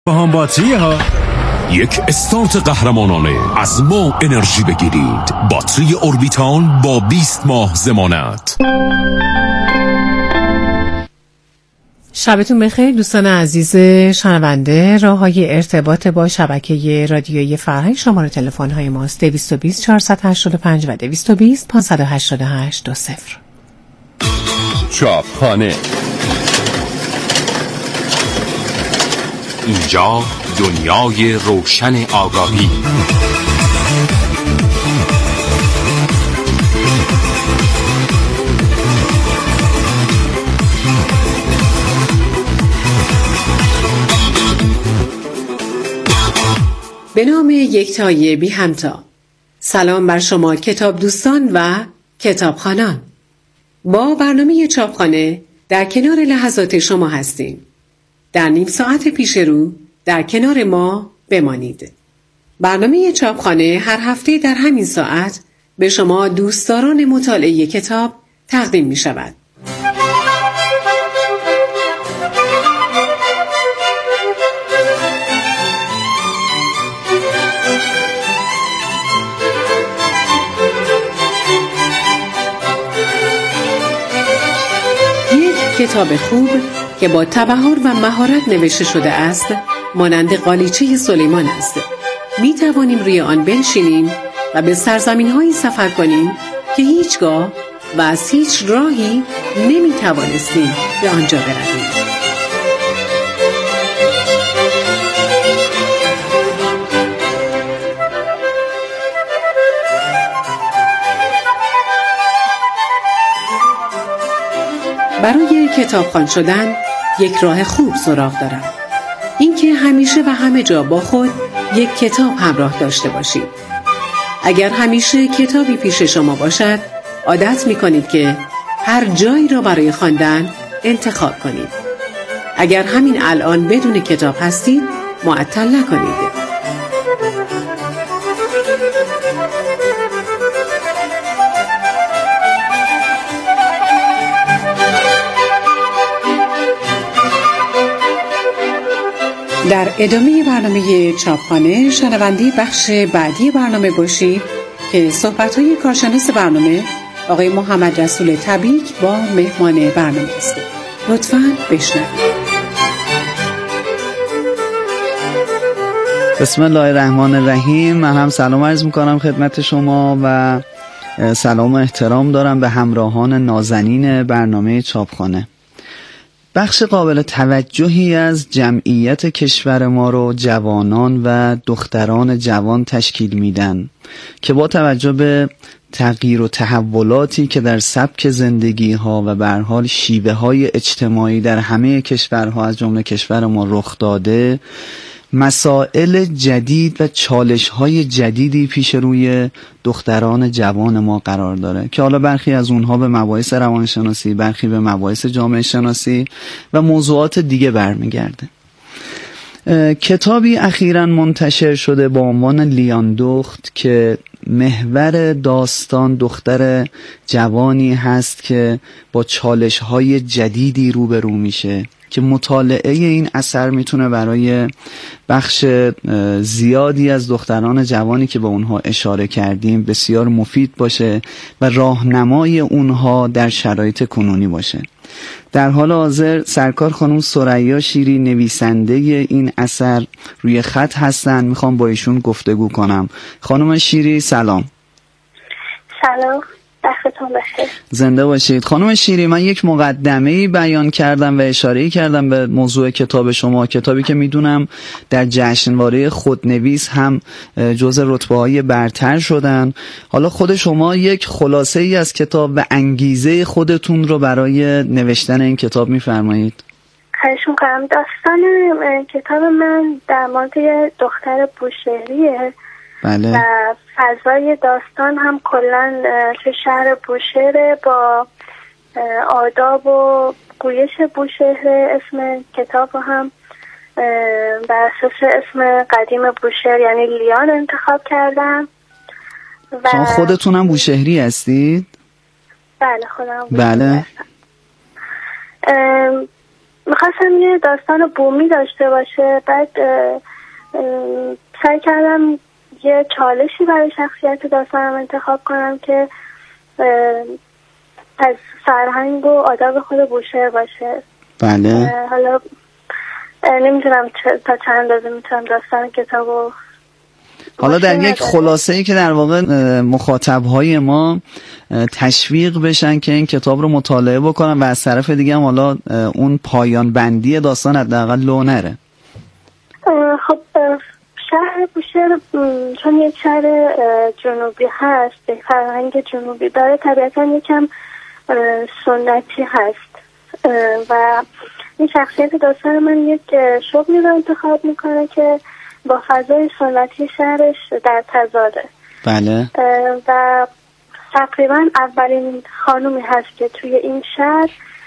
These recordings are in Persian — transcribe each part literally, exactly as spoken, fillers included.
با هم باتری ها. یک استارت قهرمانانه از ما انرژی بگیرید. باتری اوربیتال با بیست ماه ضمانت. شبتون بخیر دوستان عزیز شنونده. راه‌های ارتباط با شبکه رادیویی فرهنگ شماره تلفن‌های ماست دویست و بیست چهارصد و هشتاد و پنج و دویست و بیست پانصد و هشتاد و هشت دو صفر. چاپخانه. اینجا دنیای روشن آگاهی. به نام یکتای بی همتا. سلام بر شما کتاب دوستان و کتابخوانان. با برنامه چاپخانه در کنار لحظات شما هستیم. در نیم ساعت پیش رو در کنار ما بمانید. برنامه چاپخانه هر هفته در همین ساعت به شما دوستداران مطالعه کتاب تقدیم می شود. یک کتاب خوب که با تبحر و مهارت نوشته شده است مانند قالیچه سلیمان است. می توانیم روی آن بنشینیم و به سرزمین‌هایی سفر کنیم که هیچگاه و از هیچ راهی نمی توانستیم به آنجا برویم. برای کتابخوان شدن یک راه خوب سراغ دارم. اینکه همیشه و همه جا با خود یک کتاب همراه داشته باشید. اگر همیشه کتابی پیش شما باشد، عادت می کنید که هر جایی را برای خواندن انتخاب کنید. اگر همین الان بدون کتاب هستید، معطل نکنید. در ادامه برنامه چاپخانه شنونده بخش بعدی برنامه باشید که صحبت‌های کارشناس برنامه آقای محمد رسول تبریک با مهمان برنامه است. لطفاً بشنوید. بسم الله الرحمن الرحیم. من هم سلام عرض میکنم خدمت شما و سلام و احترام دارم به همراهان نازنین برنامه چاپخانه. بخش قابل توجهی از جمعیت کشور ما رو جوانان و دختران جوان تشکیل میدن که با توجه به تغییر و تحولاتی که در سبک زندگی ها و به هر حال شیوه های اجتماعی در همه کشورها از جمله کشور ما رخ داده، مسائل جدید و چالش‌های جدیدی پیش روی دختران جوان ما قرار داره که حالا برخی از اونها به مباحث روانشناسی، برخی به مباحث جامعه شناسی و موضوعات دیگه برمیگرده. کتابی اخیراً منتشر شده با عنوان لیان دخت که محور داستان دختر جوانی هست که با چالش‌های جدیدی روبرو میشه که مطالعه این اثر میتونه برای بخش زیادی از دختران جوانی که به اونها اشاره کردیم بسیار مفید باشه و راهنمای اونها در شرایط کنونی باشه. در حال حاضر سرکار خانم ثریا شیری نویسنده این اثر روی خط هستن. میخوام با ایشون گفتگو کنم. خانم شیری سلام. سلام، وقتتون بخیر. زنده باشید. خانم شیری، من یک مقدمه‌ای بیان کردم و اشاره‌ای کردم به موضوع کتاب شما، کتابی که میدونم در جشنواره خودنویس هم جزء رتبه‌های برتر شدن. حالا خود شما یک خلاصه‌ای از کتاب و انگیزه خودتون رو برای نوشتن این کتاب می‌فرمایید؟ خواهش می‌کنم. داستان کتاب من در مورد دختر بوشهریه. بله. و فضای داستان هم کلن چه شهر بوشهر با آداب و گویش بوشهر. اسم کتاب هم بر اساس اسم قدیم بوشهر یعنی لیان انتخاب کردم. و شما خودتون هم بوشهری هستید؟ بله خودم بله. هستم. میخواستم یه داستان بومی داشته باشه. بعد سعی کردم یه چالشی برای شخصیت داستانم انتخاب کنم که از فرهنگ و آداب خود بوشهر باشه. بله. حالا نمیدونم تا چند اندازه میتونم داستان کتابو حالا در یک خلاصه ای که در واقع مخاطبهای ما تشویق بشن که این کتاب رو مطالعه بکنن و از طرف دیگه هم حالا اون پایان بندی داستان حداقل لو نره. خب شهر بوشهر چون یک شهر جنوبی هست، فرهنگ جنوبی داره، طبیعتا یکم سنتی هست و این شخصیت داستان من یک شغلی رو انتخاب میکنه که با فضای سنتی شهرش در تضاده. بله. و تقریبا اولین خانومی هست که توی این شهر،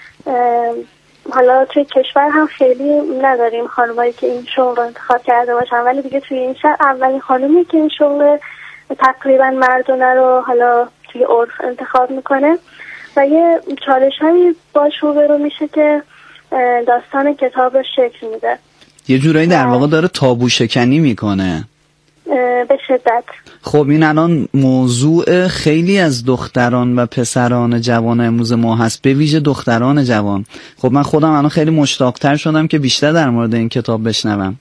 حالا توی کشور هم خیلی نداریم خانومایی که این شغل رو انتخاب کرده باشن، ولی دیگه توی این شهر اولین خانومی که این شغل تقریبا مردونه رو حالا توی عرف انتخاب میکنه و یه چالش هایی باش روبرو میشه که داستان کتاب رو شکل میده. یه جورایی در واقع داره تابو شکنی میکنه. به شدت. خب این الان موضوع خیلی از دختران و پسران جوان امروز ما هست، به ویژه دختران جوان. خب من خودم الان خیلی مشتاق‌تر شدم که بیشتر در مورد این کتاب بشنوم.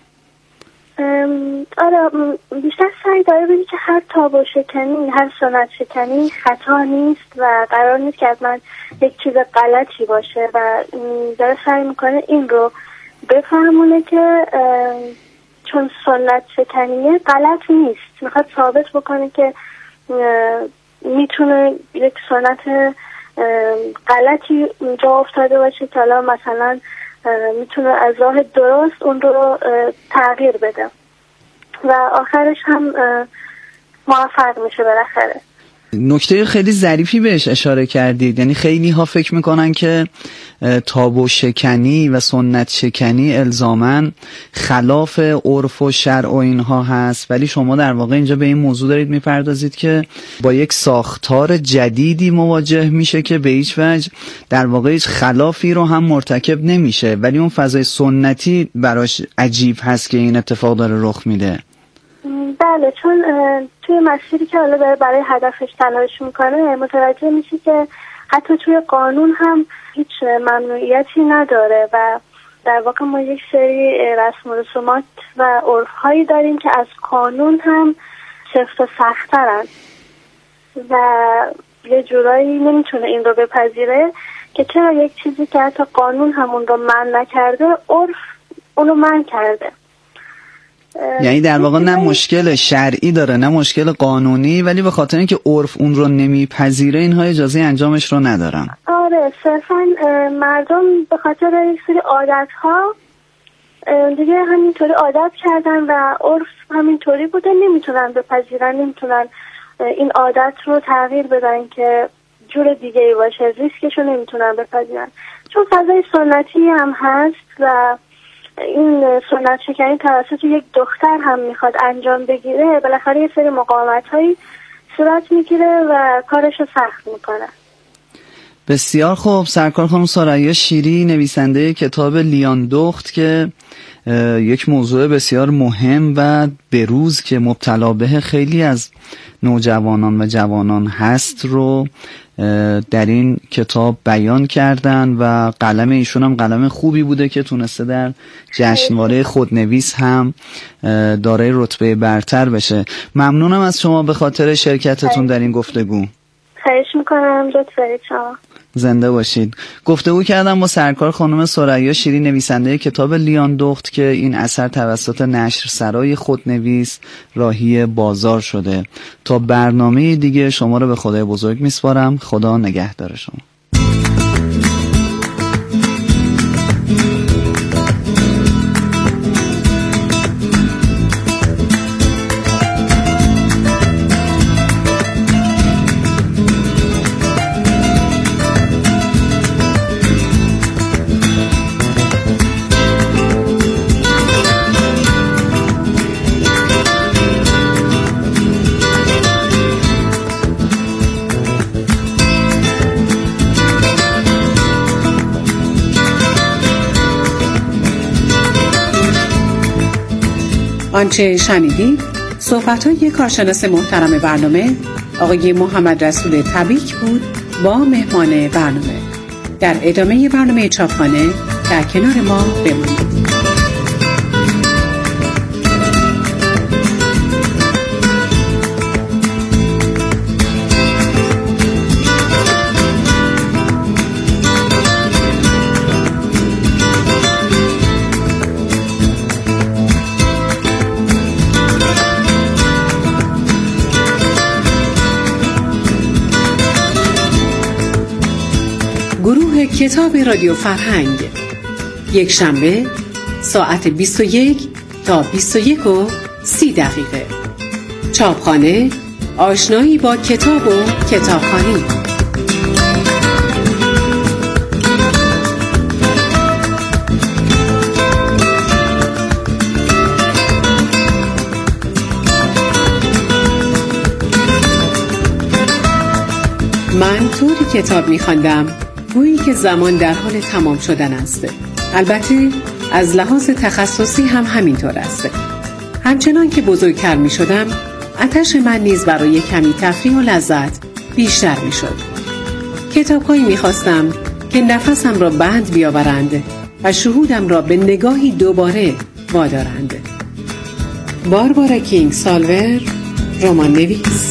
آره بیشتر سعی داره بگه که هر تابو شکنی، هر سنت شکنی خطا نیست و قرار نیست که حتما یک چیز غلطی باشه و داره سعی میکنه این رو بفهمونه که چون سنت شکنیه غلط نیست. میخواد ثابت بکنه که میتونه یک سنت غلطی جا افتاده باشه که حالا مثلا میتونه از راه درست اون رو تغییر بده و آخرش هم موفق میشه بالاخره. نکته خیلی ظریفی بهش اشاره کردید، یعنی خیلی ها فکر میکنن که تابو شکنی و سنت شکنی الزاماً خلاف عرف و شرع و اینها هست، ولی شما در واقع اینجا به این موضوع دارید میپردازید که با یک ساختار جدیدی مواجه میشه که به هیچ وجه در واقع هیچ خلافی رو هم مرتکب نمیشه، ولی اون فضای سنتی براش عجیب هست که این اتفاق داره رخ میده. بله، چون توی مسیری که حالا داره برای هدفش تلاش میکنه متوجه میشه که حتی توی قانون هم هیچ ممنوعیتی نداره و در واقع ما یک سری رسم و رسومات و عرف‌هایی داریم که از قانون هم سفت و سخت‌ترن و یه جورایی نمیتونه این رو بپذیره که چرا یک چیزی که حتی قانون همون رو منع نکرده عرف اونو منع کرده. یعنی در واقع نه مشکل شرعی داره نه مشکل قانونی، ولی به خاطر اینکه عرف اون رو نمیپذیره اینها اجازه انجامش رو ندارن. آره، صرفا مردم به خاطر یک سری عادت ها دیگه همینطوری عادت کردن و عرف همینطوری بوده، نمیتونن بپذیرن، نمیتونن این عادت رو تغییر بدن که جور دیگه ای باشه، ریسکش رو نمیتونن بپذیرن. چون فضای سنتی هم هست و این سنت شکنی توسط یک دختر هم میخواد انجام بگیره، بالاخره یه سری مقاومت هایی صورت میگیره و کارش رو سخت میکنه. بسیار خوب. سرکار خانم ثریا شیری، نویسنده کتاب لیان دخت که یک موضوع بسیار مهم و بروز که مبتلا به خیلی از نوجوانان و جوانان هست رو در این کتاب بیان کردن و قلم ایشون هم قلم خوبی بوده که تونسته در جشنواره خودنویس هم دارای رتبه برتر بشه. ممنونم از شما به خاطر شرکتتون در این گفتگو. خواهش میکنم، لطف دارید شما. زنده باشید. گفتگو کردم با سرکار خانم ثریا شیری، نویسنده کتاب لیان دخت که این اثر توسط نشر سرای خودنویس راهی بازار شده. تا برنامه دیگه شما رو به خدای بزرگ میسپارم. خدا نگهدار شما. آنچه شنیدید صحبت‌های کارشناس محترم برنامه آقای محمد رسول تبریک بود با مهمان برنامه. در ادامه برنامه چاپخانه در کنار ما بمانید. گروه کتاب رادیو فرهنگ، یک شنبه ساعت بیست و یک تا بیست و یک و سی دقیقه. چاپخانه، آشنایی با کتاب و کتابخوانی. من طوری کتاب می‌خواندم گویی که زمان در حال تمام شدن است. البته از لحاظ تخصصی هم همینطور است. همچنان که بزرگتر می شدم آتش من نیز برای کمی تفریح و لذت بیشتر می شد. کتاب‌هایی می خواستم که نفسم را بند بیاورند و شهودم را به نگاهی دوباره وادارند. باربارا کینگ سالور، رمان نویس.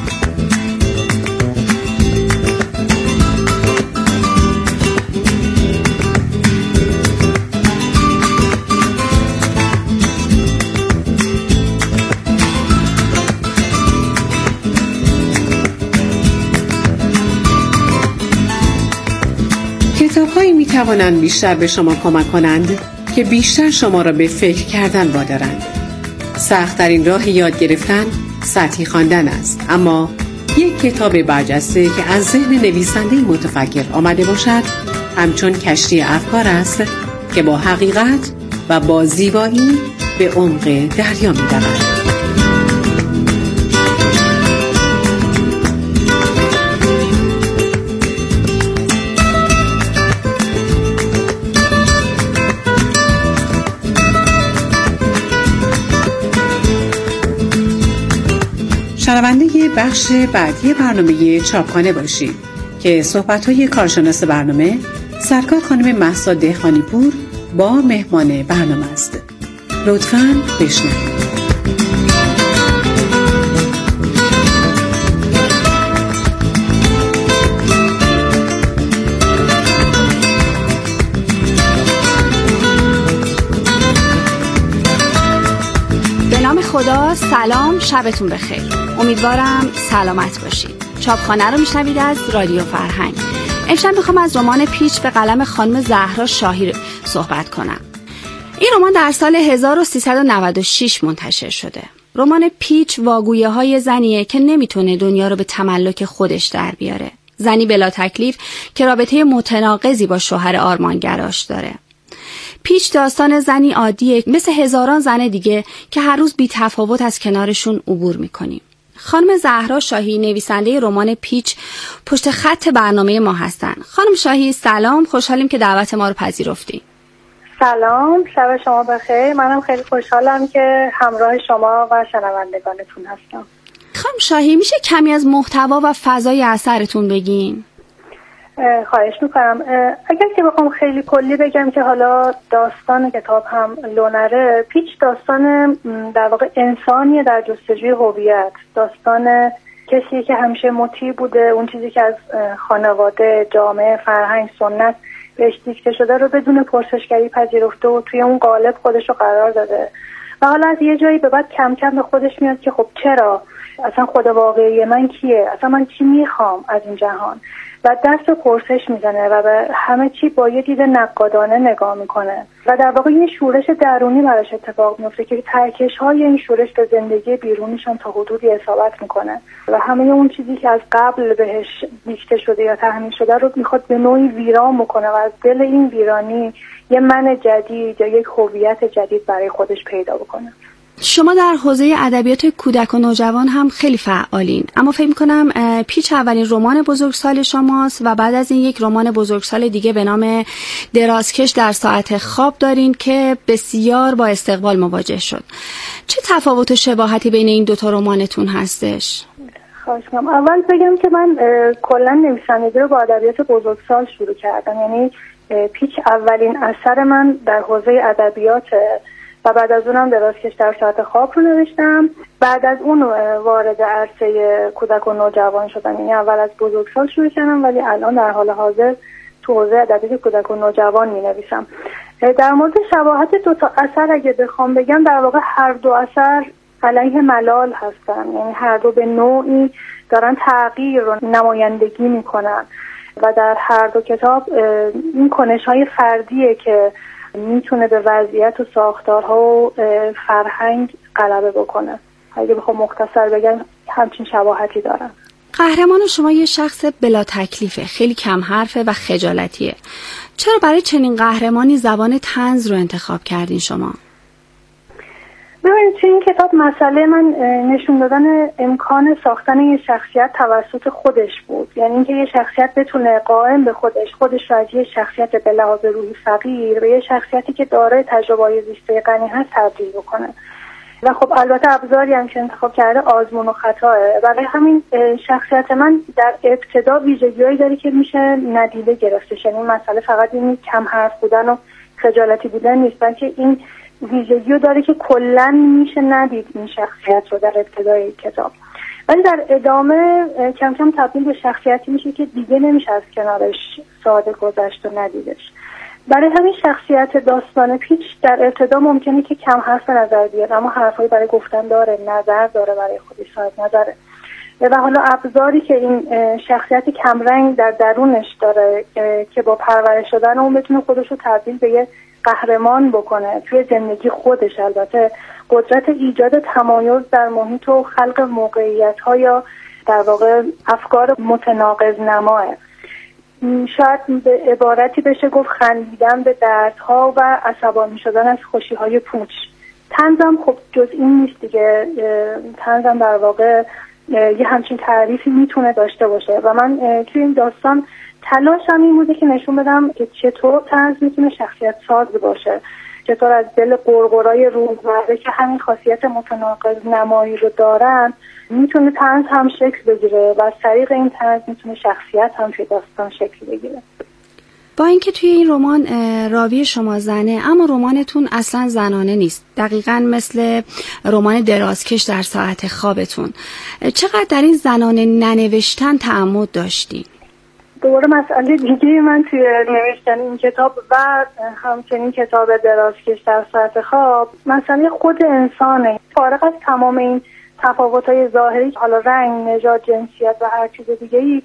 کتاب‌هایی می‌توانند بیشتر به شما کمک کنند که بیشتر شما را به فکر کردن وادارند. سخت‌ترین راه یاد گرفتن سطحی خواندن است، اما یک کتاب برجسته که از ذهن نویسنده متفکر آمده باشد همچون کشتی افکار است که با حقیقت و با زیبایی به عمق دریا می‌رود. شنونده بخش بعدی برنامه چاپخانه باشید که صحبت‌های کارشناس برنامه سرکار خانم مهسا دهقانی‌پور با مهمان برنامه است. لطفاً بشنوید. خدا، سلام، شبتون بخیر. امیدوارم سلامت باشید. چاپخانه رو میشنوید از رادیو فرهنگ. امشب میخوام از رمان پیچ به قلم خانم زهرا شاهی صحبت کنم. این رمان در سال هزار و سیصد و نود و شش منتشر شده. رمان پیچ واگویه های زنیه که نمیتونه دنیا رو به تملک خودش در بیاره. زنی بلا تکلیف که رابطه متناقضی با شوهر آرمانگراش داره. پیچ داستان زنی عادیه مثل هزاران زن دیگه که هر روز بی تفاوت از کنارشون عبور میکنیم. خانم زهرا شاهی نویسنده رمان پیچ پشت خط برنامه ما هستن. خانم شاهی سلام، خوشحالیم که دعوت ما رو پذیرفتی. سلام، شب شما بخیر. منم خیلی خوشحالم که همراه شما و شنوندگانتون هستم. خانم شاهی میشه کمی از محتوا و فضای اثرتون بگین؟ خواهش میکنم. اگر که بخوام خیلی کلی بگم که حالا داستان کتاب هم لونره، پیچ داستان در واقع انسانیه در جستجوی هویت. داستان کسی که همیشه مطیع بوده، اون چیزی که از خانواده، جامعه، فرهنگ، سنت بهش دیکته شده رو بدون پرسشگری پذیرفته و توی اون قالب خودش رو قرار داده و حالا از یه جایی به بعد کم کم به خودش میاد که خب چرا؟ اصلا خود واقعی من کیه؟ اصلا من چی میخوام از این جهان؟ و دست به پرسش میزنه و به همه چی با یه دید نقادانه نگاه میکنه و در واقع یه شورش درونی براش اتفاق میفته که ترکش های این شورش به زندگی بیرونیشان تا حدودی اصابت میکنه و همه اون چیزی که از قبل بهش دیکته شده یا تحمیل شده رو میخواد به نوعی ویران بکنه و از دل این ویرانی یه من جدید یا یک هویت جدید برای خودش پیدا بکنه. شما در حوزه ادبیات کودک و نوجوان هم خیلی فعالین، اما فکر می‌کنم پیچ اولین رمان بزرگسال شماست و بعد از این یک رمان بزرگسال دیگه به نام درازکش در ساعت خواب دارین که بسیار با استقبال مواجه شد. چه تفاوت و شباهتی بین این دوتا رمانتون هستش؟ خواهش می‌کنم. اول بگم که من کلا نویسندگی رو با ادبیات بزرگسال شروع کردم، یعنی پیچ اولین اثر من در حوزه ادبیات و بعد از اونم درازکش در ساعت خواب رو نوشتم. بعد از اون وارد عرصه کودک و نوجوان شدم، یعنی اول از بزرگسال شروع کردم ولی الان در حال حاضر تو حوزه ادبیات کودک و نوجوان می نویسم. در مورد شباهت دو تا اثر اگه بخوام بگم، در واقع هر دو اثر علیه ملال هستن، یعنی هر دو به نوعی دارن تغییر رو نمایندگی میکنن و در هر دو کتاب این کنش‌های فردیه که میتونه به وضعیت و ساختارها و فرهنگ غلبه بکنه. اگه بخوام مختصر بگم همچین شباهتی دارن. قهرمان شما یه شخص بلا تکلیفه، خیلی کم حرفه و خجالتیه. چرا برای چنین قهرمانی زبان طنز رو انتخاب کردین شما؟ ببینید، توی این کتاب مسئله من نشون دادن امکان ساختن یه شخصیت توسط خودش بود، یعنی اینکه یه شخصیت بتونه قائم به خودش خودش رو از یه شخصیت به لحاظ روحی فقیر به یه شخصیتی که دارای تجربه‌های زیسته غنی هست تبدیل بکنه. و خب البته ابزاری هم که انتخاب کرده آزمون و خطاه. برای همین شخصیت من در ابتدا ویژگی‌هایی داره که میشه ندیده گرفتش، یعنی مسئله فقط این کم حرف بودن و خجالتی بودن نیست، بلکه این ویژگیو داره که کلا میشه ندید این شخصیت رو در ابتدای کتاب، ولی در ادامه کم کم تبدیل به شخصیتی میشه که دیگه نمیشه از کنارش ساده گذشت و ندیدش. برای همین شخصیت داستان پیچ در ابتدا ممکنه که کم حرف نظر بیاد، اما حرفایی برای گفتن داره، نظر داره، برای خودش صاحب نظره و حالا ابزاری که این شخصیت کمرنگ در درونش داره که با پرورش شدن اون بتونه خودش رو تبدیل به یه قهرمان بکنه توی زندگی خودش. البته قدرت ایجاد تمایز در محیط و خلق موقعیت‌ها یا در واقع افکار متناقض نماه. شاید به عبارتی بشه گفت خندیدن به دردها و عصبانی شدن از خوشی‌های پوچ. طنزم خب جز این نیست دیگه، طنزم در واقع یه همچین تعریفی میتونه داشته باشه و من توی این داستان تلاشم این بوده که نشون بدم که چطور طنز میتونه شخصیت ساز باشه، چطور از دل قرقرای روزمره که همین خاصیت متناقض نمایی رو دارن میتونه طنز هم شکل بگیره و از طریق این طنز میتونه شخصیت هم توی داستان شکل بگیره. با اینکه توی این رمان راوی شما زنه، اما رمانتون اصلا زنانه نیست، دقیقاً مثل رمان درازکش در ساعت خوابتون. چقدر در این زنانه ننوشتن تعمد داشتین؟ دوباره مسئله دیگه من توی نوشتن این کتاب و همچنین کتاب درازکش در ساعت خواب مسئله خود انسانه، فارغ از تمام این تفاوت‌های ظاهری، حالا رنگ، نژاد، جنسیت و هر چیز دیگه‌ای.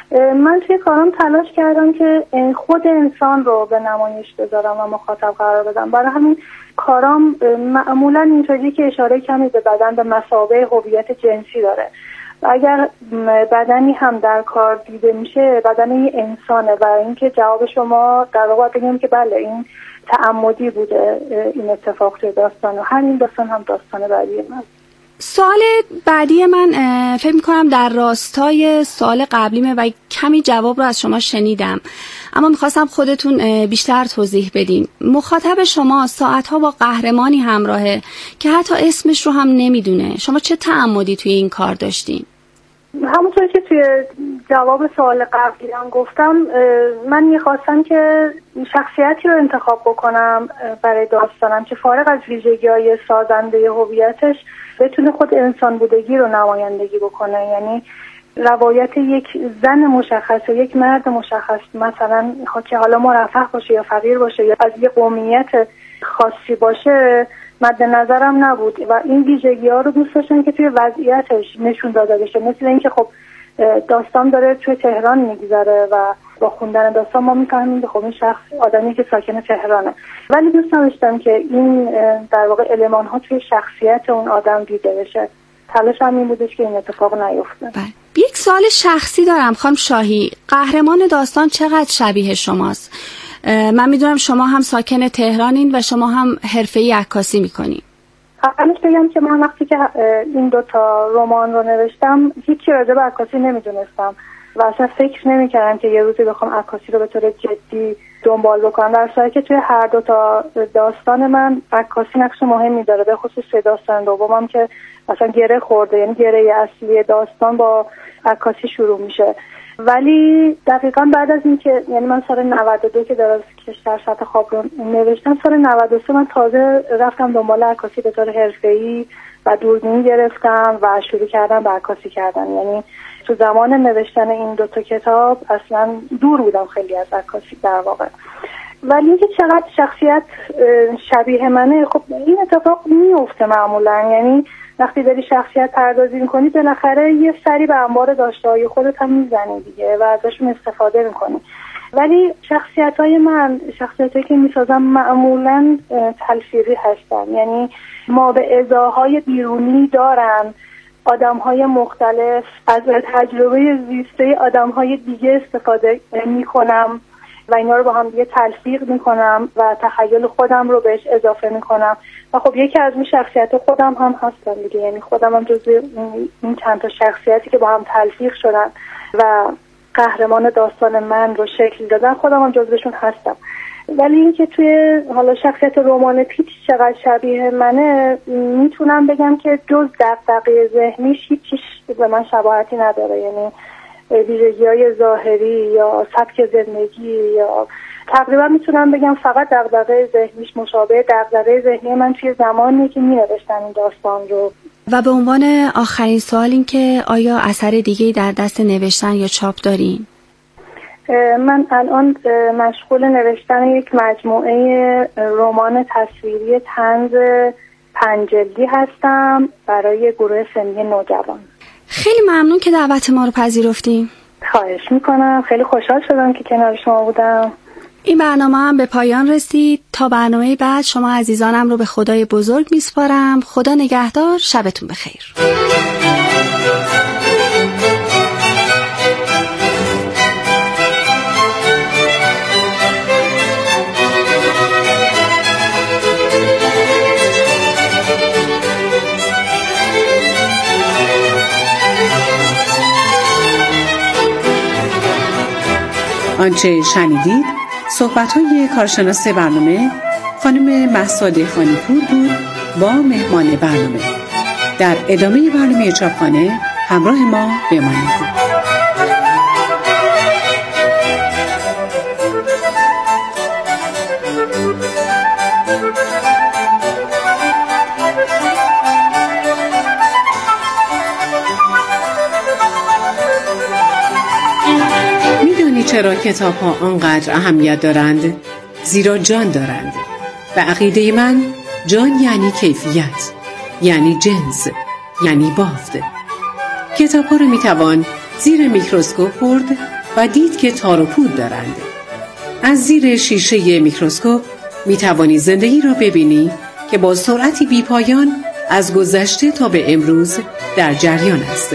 من توی کارم تلاش کردم که خود انسان رو به نمایش بذارم و مخاطب قرار بدم. برای همین کارام معمولا اینطوری که اشاره کمی به بدن به مثابه هویت جنسی داره و اگر بدنی هم در کار دیده میشه بدن یه انسانه و اینکه جواب شما در واقع بگم که بله این تعمدی بوده این اتفاق توی داستان و همین داستان هم داستان بعدی من. سوال بعدی من فکر میکنم در راستای سوال قبلیمه و کمی جواب رو از شما شنیدم، اما میخواستم خودتون بیشتر توضیح بدین. مخاطب شما ساعتها با قهرمانی همراهه که حتی اسمش رو هم نمیدونه. شما چه تعمدی توی این کار داشتین؟ همونطور که توی جواب سوال قبلی هم گفتم، من میخواستم که شخصیتی رو انتخاب بکنم برای داستانم که فارغ از ویژگی‌های سازنده هویتش بتونه خود انسان بودگی رو نمایندگی بکنه، یعنی روایت یک زن مشخص و یک مرد مشخص، مثلا که حالا مرفه باشه یا فقیر باشه یا از یه قومیت خاصی باشه مد نظرم نبود و این ویژگی ها رو دوست داشتم که توی وضعیتش نشون داده بشه. مثل اینکه خب داستان داره توی تهران میگذره و با خوندن داستان ما میفهمیم که خب این شخص آدمی که ساکن تهرانه، ولی دوست داشتم که این در واقع المان ها توی شخصیت اون آدم دیده بشه. تلاشم این بودش که این اتفاق نیفته. بله. یک سوال شخصی دارم خانم شاهی، قهرمان داستان چقدر شبیه شماست؟ من میدونم شما هم ساکن تهرانین و شما هم حرفه‌ای عکاسی میکنین. اولش بگم که من وقتی که این دوتا رمان رو نوشتم هیچی راجع به عکاسی نمیدونستم و اصلا فکر نمیکردم که یه روزی بخوام عکاسی رو به طور جدی دنبال بکنم، در صورتی که توی هر دوتا داستان من عکاسی نقش مهمی داره، به خصوص سه داستان دومم که اصلا گره خورده، یعنی گره اصلی داستان با عکاسی شروع میشه. ولی دقیقاً بعد از این که یعنی من سال نود و دو که در کشتر سطح خواب رو نوشتم، سال نود و سه من تازه رفتم دنبال عکاسی به طور حرفه‌ای و دوربین گرفتم و شروع کردم به عکاسی کردن. یعنی تو زمان نوشتن این دو تا کتاب اصلا دور بودم خیلی از عکاسی در واقع. ولی اینکه چقدر شخصیت شبیه منه، خب این اتفاق میفته معمولا. یعنی وقتی داری شخصیت پردازی میکنی بالاخره یه سری به انبار داشته‌های خودت هم میزنی دیگه و ازشون استفاده میکنی. ولی شخصیت‌های من، شخصیتایی که میسازم معمولا تلفیقی هستن، یعنی ما به ازاهای بیرونی دارن، آدم‌های مختلف، از تجربه زیسته آدم‌های دیگه استفاده میکنم و اینا رو با هم دیگه تلفیق میکنم و تخیل خودم رو بهش اضافه میکنم و خب یکی از این شخصیت خودم هم هستم دیگه. یعنی خودم هم جزو این چند تا شخصیتی که با هم تلفیق شدن و قهرمان داستان من رو شکل دادن، خودم هم جزوشون هستم. ولی اینکه توی حالا شخصیت رمان پیچ چقدر شبیه منه، میتونم بگم که جز دغدغه ذهنیش هیچیش به من شباهتی نداره. یعنی ویژگی‌های ظاهری یا سبک زندگی یا تقریبا میتونم بگم فقط دغدغه ذهنیش مشابه دغدغه ذهنی من توی زمانی که می‌نوشتم این داستان رو. و به عنوان آخرین سوال این که آیا اثر دیگه‌ای در دست نوشتن یا چاپ دارین؟ من الان مشغول نوشتن یک مجموعه رمان تصویری طنز پنج جلدی هستم برای گروه سنی نوجوان. خیلی ممنون که دعوت ما رو پذیرفتیم. خواهش میکنم، خیلی خوشحال شدم که کنار شما بودم. این برنامه هم به پایان رسید. تا برنامه بعد شما عزیزانم رو به خدای بزرگ میسپارم. خدا نگهدار، شبتون بخیر. آنچه شنیدید صحبت‌های کارشناس برنامه خانم مهسا دهقانی‌پور بود با مهمان برنامه. در ادامه برنامه چاپخانه همراه ما بمانید. چرا کتاب ها آنقدر اهمیت دارند؟ زیرا جان دارند. به عقیده من جان یعنی کیفیت، یعنی جنس، یعنی بافت. کتاب ها رو می توان زیر میکروسکوپ برد و دید که تار و پود دارند. از زیر شیشه میکروسکوپ می توانی زندگی را ببینی که با سرعتی بی پایان از گذشته تا به امروز در جریان است.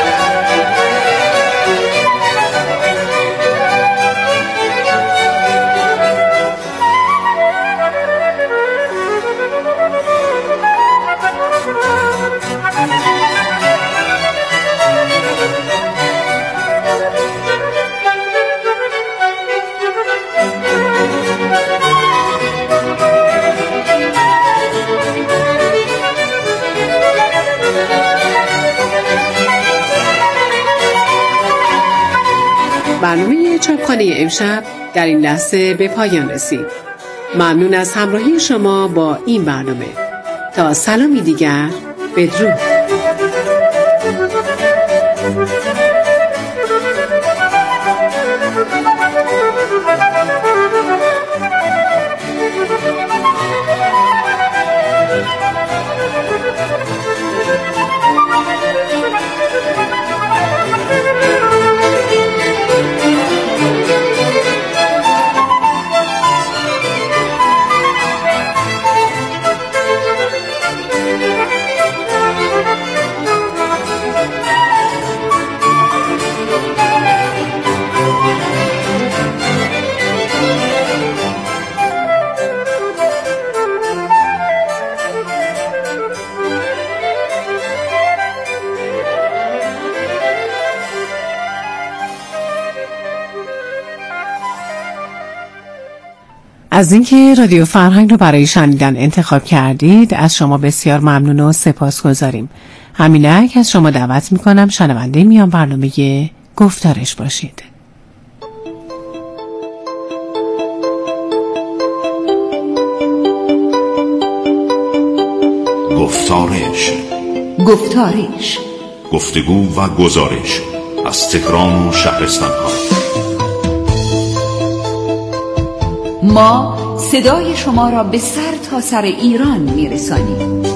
برنامه چاپخانه امشب در این لحظه به پایان رسید. ممنون از همراهی شما با این برنامه. تا سلامی دیگر، بدرود. از اینکه رادیو فرهنگ رو برای شنیدن انتخاب کردید از شما بسیار ممنون و سپاسگزاریم. همینک از شما دعوت میکنم شنونده میان برنامه گفتارش باشید. گفتارش گفتارش گفتگو و گزارش از تهران و شهرستان ها. ما صدای شما را به سر تا سر ایران میرسانیم.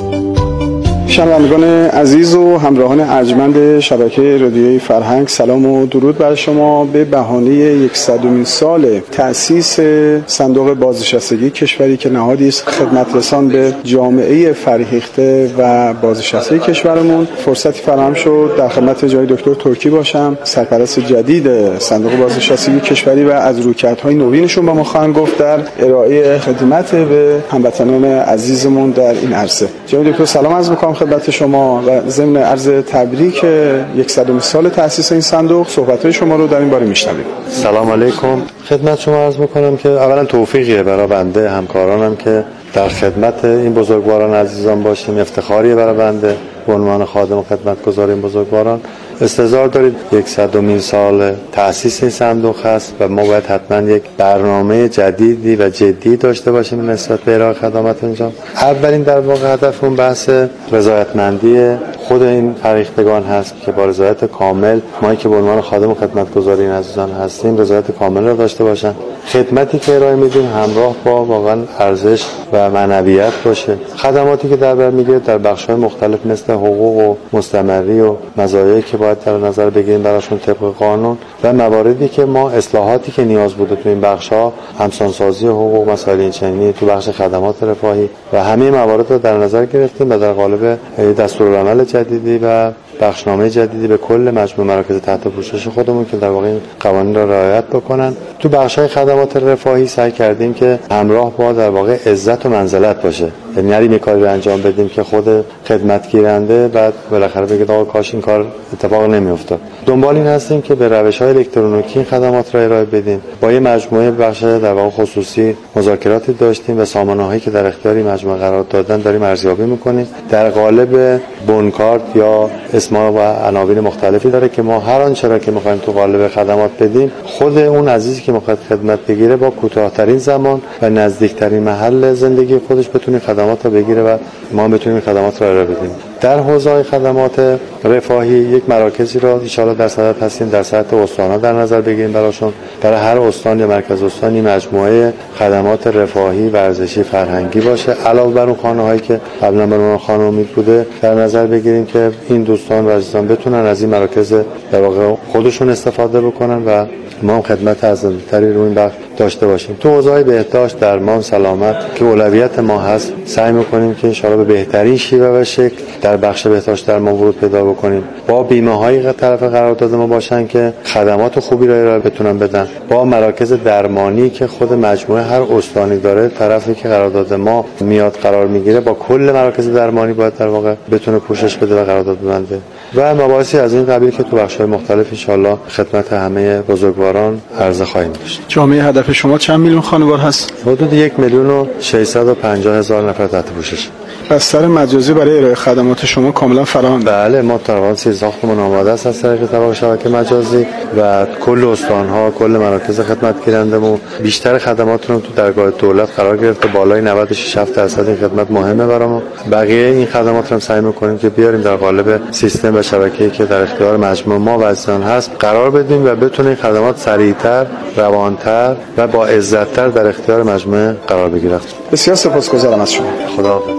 شنوندگان عزیز و همراهان ارجمند شبکه رادیوی فرهنگ، سلام و درود بر شما. به بهانه صدمین سال تأسیس صندوق بازنشستگی کشوری که نهادی است خدمت رسان به جامعه فرهیخته و بازنشسته کشورمون، فرصتی فراهم شد در خدمت جای دکتر ترکی باشم، سرپرست جدید صندوق بازنشستگی کشوری، و از رویکردهای نوینشون با ما خواهند گفت در ارائه خدمت به هموطنان عزیزمون در این عرصه. جناب دکتر سلام عرض می‌کنم خدمت شما و ضمن عرض تبریک صدمین سال تأسیس این صندوق صحبت‌های شما رو در این باره میشنویم. سلام علیکم. خدمت شما عرض می‌کنم که اولا توفیقیه برای بنده همکارانم که در خدمت این بزرگواران عزیزان باشیم، افتخاریه برای بنده به عنوان خادم و خدمتگزار این بزرگواران. استظهار دارید صدمین سال تأسیس این صندوق هست و ما باید حتما یک برنامه جدیدی و جدی داشته باشیم نسبت به ارائه خدمات اینجا. اولین در واقع هدفمون بحث رضایتمندی خود این فرهیختگان هست که با رضایت کامل ما که به عنوان خادم و خدمتگزار این عزیزان هستیم رضایت کامل را داشته باشن. خدمتی که ارائه میدیم همراه با واقعا ارزش و معنویت باشه. خدماتی که در بر میگیره در بخش‌های مختلف مثل حقوق و مستمری و مزایایی که باید در نظر بگیریم براشون طبق قانون و مواردی که ما اصلاحاتی که نیاز بوده تو این بخش‌ها، همسانسازی حقوق، مسائل اینچنینی تو بخش خدمات رفاهی و همه موارد رو در نظر گرفتیم و در قالب دستورالعمل جدیدی و بخشنامه جدیدی به کل مجموعه مراکز تحت پوشش خودمون که در واقع این قوانین را رعایت بکنن. تو بخش‌های خدمات رفاهی سعی کردیم که همراه با در واقع عزت و منزلت باشه، یعنی نریم یک کاری رو انجام بدیم که خود خدمت گیرنده بعد بالاخره بگه آقا کاش این کار اتفاق نمیافتاد. دنبال این هستیم که به روش‌های الکترونیکی این خدمات را ارائه بدیم. با یه مجموعه بخش در واقع خصوصی مذاکراتی داشتیم و سامانه‌هایی که در اختیار مجموعه قرار دادن داریم ارزیابی می‌کنیم. در قالب بونکارت یا اسما و عناوین مختلفی داره که ما هر آنچه را که می‌خوایم تو قالب خدمات بدیم خود اون عزیزی که می‌خواد خدمت بگیره با کوتاه‌ترین زمان و نزدیکترین محل زندگی خودش بتونه خدمات رو بگیره و ما بتونیم خدمات رو ارائه بدیم. در حوزه خدمات رفاهی یک مراکزی را ان شاءالله در صدد هستیم در سطح استان‌ها در نظر بگیریم براشون. برای هر استان یا مرکز استانی مجموعه خدمات رفاهی، ورزشی، فرهنگی باشه. علاوه بر اون خانه‌هایی که قبلا به اون خانه امید بوده در نظر بگیریم که این دوستان و عزیزان بتونن از این مراکز در واقع خودشون استفاده بکنن و ما هم خدمت ارزنده‌تری رو این بخش داشته باشیم. تو حوزه‌های بهداشت، درمان، سلامت که اولویت ما هست سعی می‌کنیم که ان شاءالله به بهترین شیوه و شکل در بخش بهداشت درمان ورود پیدا بکنیم. با بیمه‌های طرف قرارداد ما باشن که خدمات خوبی را ارائه بتونن بدن. با مراکز درمانی که خود مجموعه هر استانی داره، طرفی که قرارداد ما میاد قرار میگیره با کل مراکز درمانی باید در واقع بتونه پوشش بده و قرارداد ببنده. و مباحثی از این قبیل که تو بخش‌های مختلف ان شاءالله خدمت همه بزرگواران عرضه خواهیم داشت. جامعه هدف شما چند میلیون خانوار هست؟ حدود یک میلیون و ششصد و پنجاه هزار نفر تحت پوشش. بستر مجازی برای ارائه خدمات شما کاملا فراهم؟ بله، ما تقریبا سی ساختمون آماده است از طریق طبق شبکه مجازی و کل استان‌ها، کل مراکز خدمت گیرندمون بیشتر خدمات رو تو درگاه دولت قرار گرفته. بالای نود و شش درصد این خدمت مهمه برامون. بقیه این خدمات رو سعی می‌کنیم که بیاریم در قالب سیستم و شبکه‌ای که در اختیار مجموعه ما و عزیزان هست قرار بدیم و بتونه خدمات سریعتر، روانتر و با عزت‌تر در اختیار مجموعه قرار بگیرد. بسیار سپاسگزارم از شما. خداحافظ.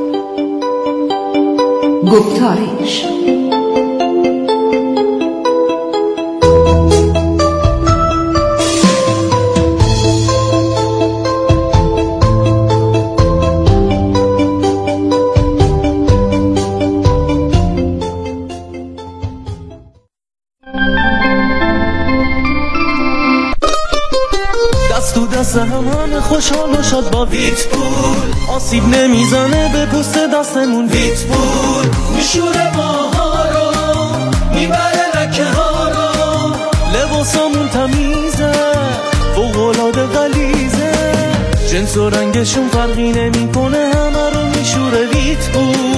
گفتارش دست تو دست همان خوشحال و شاد با ویت پول، آسیب نمیزنه به پوست دستمون. ویت پول میشوره ماها رو، میبره لکه ها رو، لباسامون تمیزه فوق‌العاده غلیظه، جنس جنس و رنگشون فرقی نمیکنه، همه رو میشوره ویت پول.